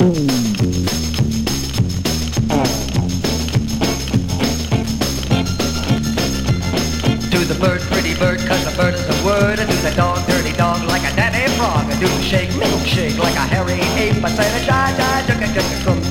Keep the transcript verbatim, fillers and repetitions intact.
To the bird, pretty bird, cause the bird is a word. And to the dog, dirty dog, like a daddy frog. I do shake, milkshake, like a hairy ape. I said a shy, shy, juka, juka,